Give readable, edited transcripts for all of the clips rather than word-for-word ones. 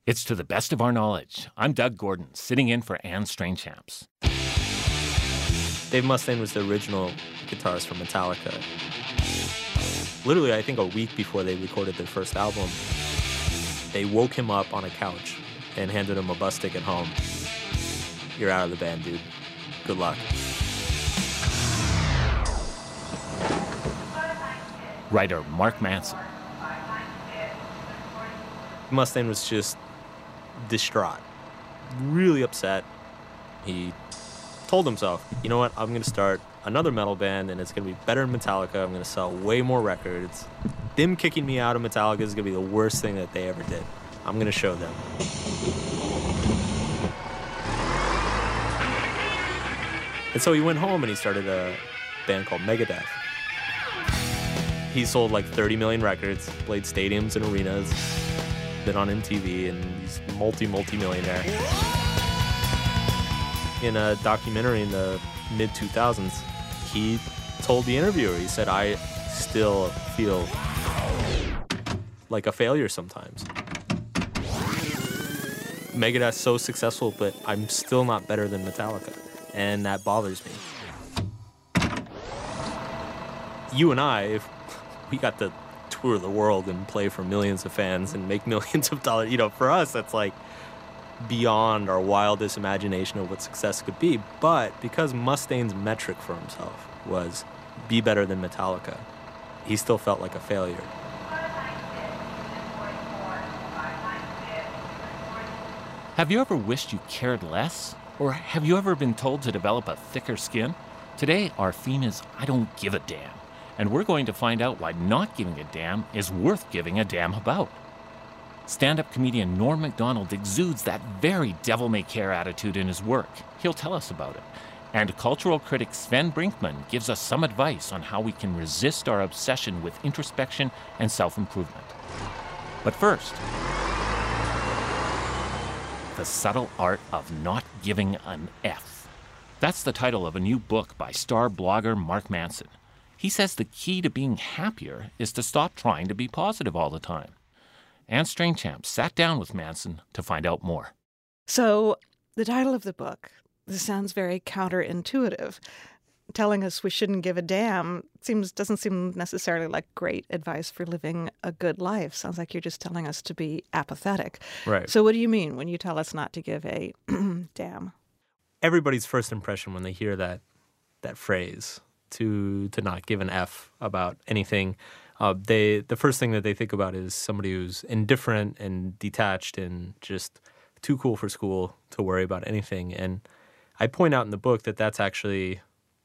It's To the Best of Our Knowledge. I'm Doug Gordon, sitting in for Anne Strainchamps. Dave Mustaine was the original guitarist for Metallica. Literally, I think a week before they recorded their first album, they woke him up on a couch and handed him a bus ticket home. You're out of the band, dude. Good luck. Writer Mark Manson. Mustaine was just distraught, really upset. He told himself, you know what, I'm going to start another metal band and it's going to be better than Metallica. I'm going to sell way more records. Them kicking me out of Metallica is going to be the worst thing that they ever did. I'm going to show them. And so he went home and he started a band called Megadeth. He sold like 30 million records, played stadiums and arenas, been on MTV, and he's multi-millionaire. In a documentary in the mid-2000s, he told the interviewer, he said, I still feel like a failure sometimes. Megadeth's so successful, but I'm still not better than Metallica, and that bothers me. You and I, if we got to tour the world and play for millions of fans and make millions of dollars, for us, that's like beyond our wildest imagination of what success could be. But because Mustaine's metric for himself was be better than Metallica, he still felt like a failure. Have you ever wished you cared less? Or have you ever been told to develop a thicker skin? Today, our theme is I don't give a damn. And we're going to find out why not giving a damn is worth giving a damn about. Stand-up comedian Norm Macdonald exudes that very devil-may-care attitude in his work. He'll tell us about it. And cultural critic Sven Brinkman gives us some advice on how we can resist our obsession with introspection and self-improvement. But first, The Subtle Art of Not Giving an F. That's the title of a new book by star blogger Mark Manson. He says the key to being happier is to stop trying to be positive all the time. Anne Strainchamps sat down with Manson to find out more. So, the title of the book, this sounds very counterintuitive. Telling us we shouldn't give a damn doesn't seem necessarily like great advice for living a good life. Sounds like you're just telling us to be apathetic. Right. So what do you mean when you tell us not to give a damn? Everybody's first impression when they hear that phrase, to not give an F about anything, the first thing that they think about is somebody who's indifferent and detached and just too cool for school to worry about anything. And I point out in the book that that's actually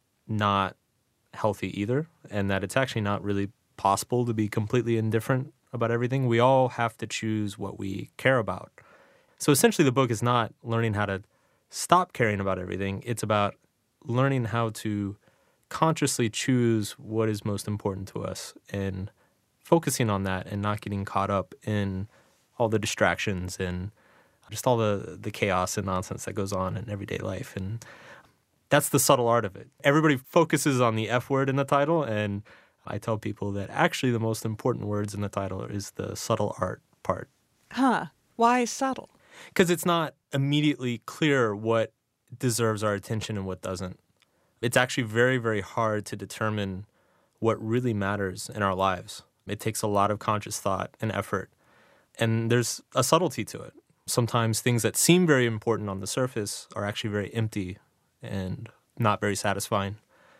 not healthy either, and that it's actually not really possible to be completely indifferent about everything. We all have to choose what we care about. So essentially the book is not learning how to stop caring about everything. It's about learning how to consciously choose what is most important to us and focusing on that and not getting caught up in all the distractions and just all the chaos and nonsense that goes on in everyday life. And that's the subtle art of it. Everybody focuses on the F word in the title, and I tell people that actually the most important words in the title is the subtle art part. Huh. Why subtle? Because it's not immediately clear what deserves our attention and what doesn't. It's actually very, very hard to determine what really matters in our lives. It takes a lot of conscious thought and effort. And there's a subtlety to it. Sometimes things that seem very important on the surface are actually very empty and not very satisfying.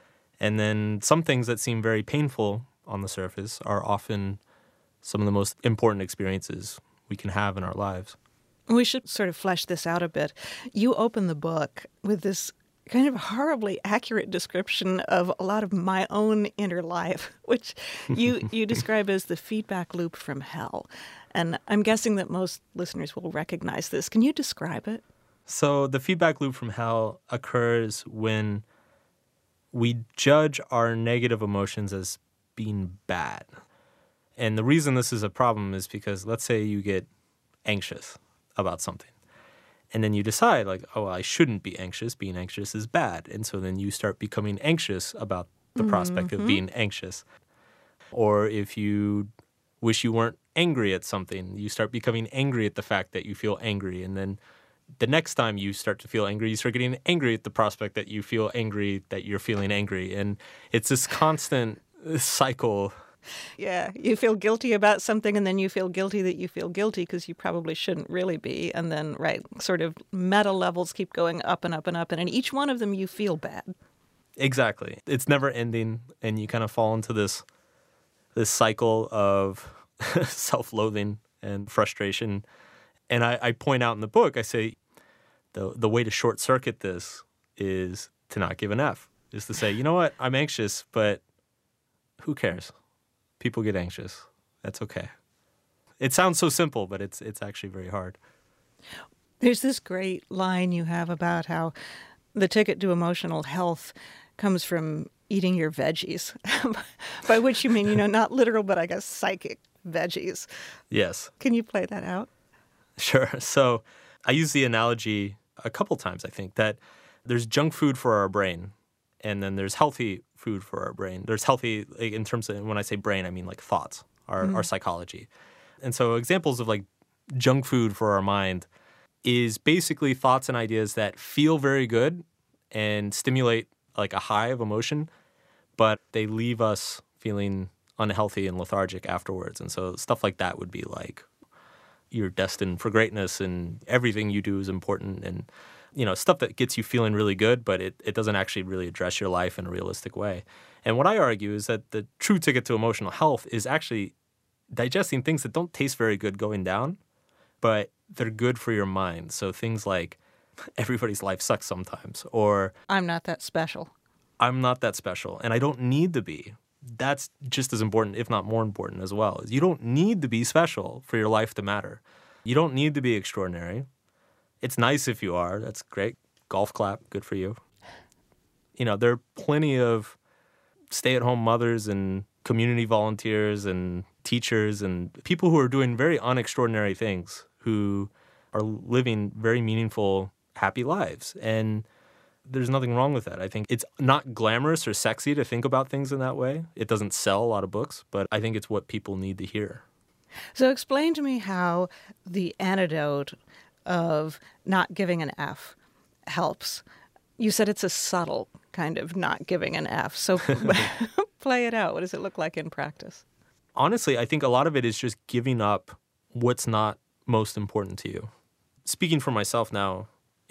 And then some things that seem very painful on the surface are often some of the most important experiences we can have in our lives. We should sort of flesh this out a bit. You open the book with this kind of horribly accurate description of a lot of my own inner life, which you describe as the feedback loop from hell. And I'm guessing that most listeners will recognize this. Can you describe it? So the feedback loop from hell occurs when we judge our negative emotions as being bad. And the reason this is a problem is because let's say you get anxious about something. And then you decide, like, oh, I shouldn't be anxious. Being anxious is bad. And so then you start becoming anxious about the prospect of being anxious. Or if you wish you weren't angry at something. You start becoming angry at the fact that you feel angry. And then the next time you start to feel angry, you start getting angry at the prospect that you feel angry that you're feeling angry. And it's this constant cycle. Yeah, you feel guilty about something, and then you feel guilty that you feel guilty because you probably shouldn't really be. And then, right, sort of meta levels keep going up and up and up. And in each one of them, you feel bad. Exactly. It's never ending, and you kind of fall into this cycle of self-loathing and frustration. And I point out in the book, I say the way to short-circuit this is to not give an F, is to say, you know what, I'm anxious, but who cares? People get anxious. That's okay. It sounds so simple, but it's actually very hard. There's this great line you have about how the ticket to emotional health comes from eating your veggies, by which you mean, not literal, but I guess psychic veggies. Yes. Can you play that out? Sure. So I use the analogy a couple times, I think, that there's junk food for our brain, and then there's healthy food for our brain. There's healthy, in terms of, when I say brain, I mean like thoughts, our psychology. And so examples of like junk food for our mind is basically thoughts and ideas that feel very good and stimulate like a high of emotion, but they leave us feeling unhealthy and lethargic afterwards. And so stuff like that would be like, you're destined for greatness and everything you do is important, and stuff that gets you feeling really good, but it doesn't actually really address your life in a realistic way. And what I argue is that the true ticket to emotional health is actually digesting things that don't taste very good going down, but they're good for your mind. So things like everybody's life sucks sometimes, or I'm not that special. I'm not that special, and I don't need to be. That's just as important, if not more important as well. You don't need to be special for your life to matter. You don't need to be extraordinary. It's nice if you are. That's great. Golf clap. Good for you. There are plenty of stay-at-home mothers and community volunteers and teachers and people who are doing very unextraordinary things, who are living very meaningful, happy lives. And there's nothing wrong with that. I think it's not glamorous or sexy to think about things in that way. It doesn't sell a lot of books, but I think it's what people need to hear. So explain to me how the antidote of not giving an F helps. You said it's a subtle kind of not giving an F. So play it out. What does it look like in practice? Honestly, I think a lot of it is just giving up what's not most important to you. Speaking for myself now,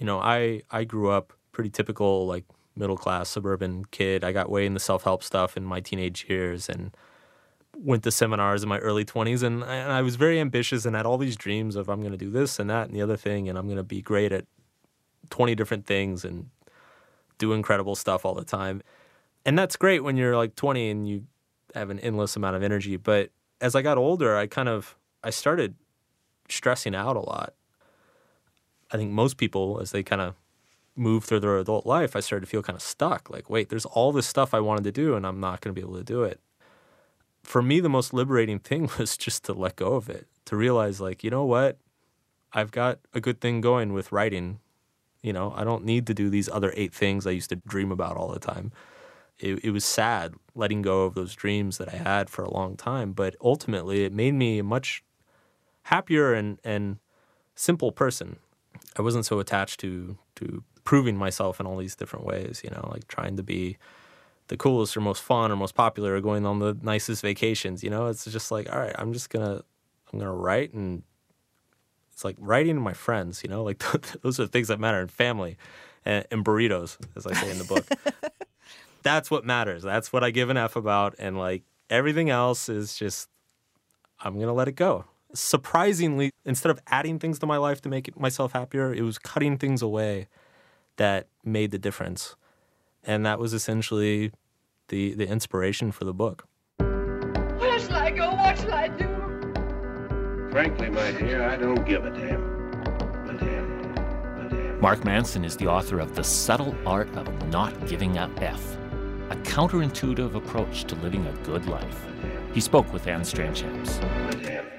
I grew up pretty typical, like middle-class suburban kid. I got way into self-help stuff in my teenage years and went to seminars in my early 20s, and I was very ambitious and had all these dreams of I'm going to do this and that and the other thing, and I'm going to be great at 20 different things and do incredible stuff all the time. And that's great when you're like 20 and you have an endless amount of energy. But as I got older, I started stressing out a lot. I think most people, as they kind of move through their adult life, I started to feel kind of stuck. Like, wait, there's all this stuff I wanted to do and I'm not going to be able to do it. For me, the most liberating thing was just to let go of it, to realize, like, you know what? I've got a good thing going with writing. I don't need to do these other 8 things I used to dream about all the time. It was sad letting go of those dreams that I had for a long time, but ultimately it made me a much happier and simple person. I wasn't so attached to proving myself in all these different ways, like trying to be the coolest or most fun or most popular or going on the nicest vacations. It's just like, all right, I'm gonna write, and it's like writing to my friends, like those are the things that matter, in family and burritos, as I say in the book. That's what matters. That's what I give an F about. And like everything else is just, I'm going to let it go. Surprisingly, instead of adding things to my life to make myself happier, it was cutting things away that made the difference. And that was essentially the inspiration for the book. Where shall I go? What shall I do? Frankly, my dear, I don't give a damn. Mark Manson is the author of The Subtle Art of Not Giving a F, a counterintuitive approach to living a good life. He spoke with Anne Strangchaps.